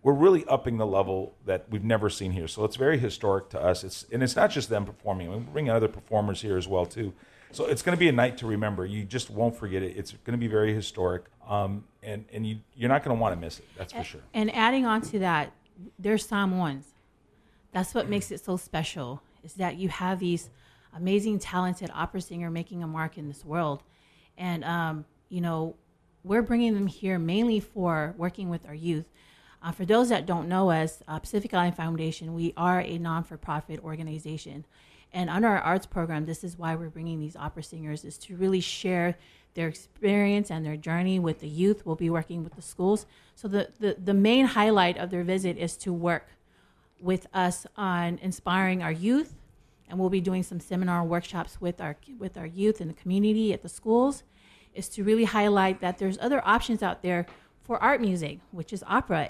we're really upping the level that we've never seen here. So it's very historic to us. It's not just them performing. We're bringing other performers here as well too. So it's going to be a night to remember. You just won't forget it. It's going to be very historic, and you're not going to want to miss it. That's for sure. And adding on to that, there's Samoans. That's what makes it so special, is that you have these amazing, talented opera singer making a mark in this world. And, we're bringing them here mainly for working with our youth. For those that don't know us, Pacific Island Foundation, we are a non-for-profit organization. And under our arts program, this is why we're bringing these opera singers, is to really share their experience and their journey with the youth. We'll be working with the schools. So the main highlight of their visit is to work with us on inspiring our youth, and we'll be doing some seminar workshops with our youth in the community at the schools, is to really highlight that there's other options out there for art music, which is opera.